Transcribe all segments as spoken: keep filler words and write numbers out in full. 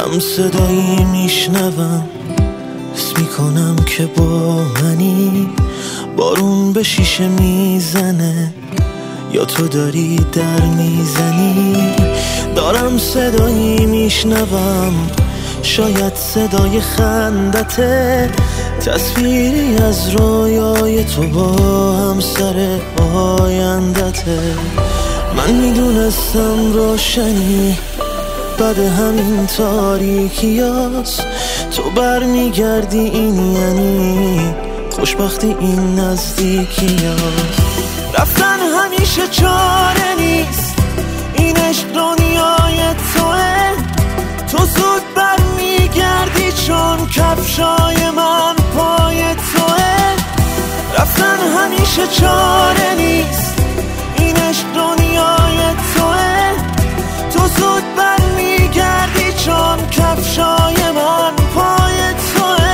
هم صدایی میشنوم، حس میکنم که با منی. بارون به شیشه میزنه یا تو داری در میزنی. دارم صدایی میشنوم، شاید صدای خندته، تصویری از رویای تو با همسر آیندته. من میدونستم روشنی بعد همین تاریکیاست، تو بر میگردی این یعنی خوشبختی این نزدیکیاست. رفتن همیشه چاره نیست، این عشق دنیای توه، تو زود بر میگردی چون کفشای من پای توه. رفتن همیشه چاره نیست، این عشق دنیای توه، تو زود بر میگردی چون کفشای من پای توه.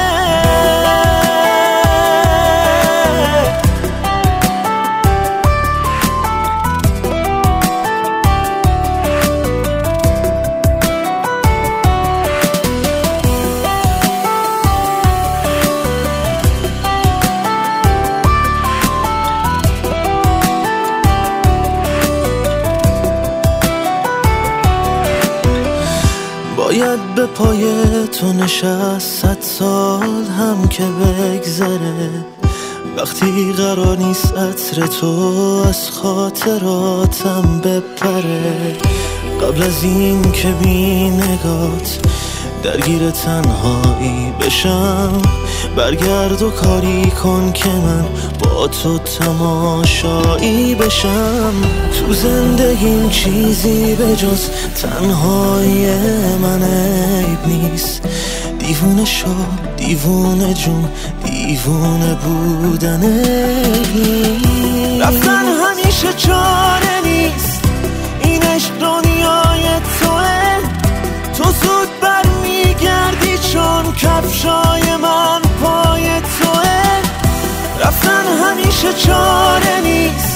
باید به پای تو نشست صد سال هم که بگذره، وقتی قرار نیست عطر تو از خاطراتم بپره. قبل از این که بی نگات درگیر تنهایی بشم، برگرد و کاری کن که من با تو تماشایی بشم. تو زندگیم چیزی به جز تنهایی من عیب نیست، دیوونه شو دیوونه جون، دیوونه بودن نیست. رفتن همیشه چاره نیست، این عشق دنیای توه، تو زود بر میگردی چون کفشای من پای توه. رفتن همیشه چاره نیست،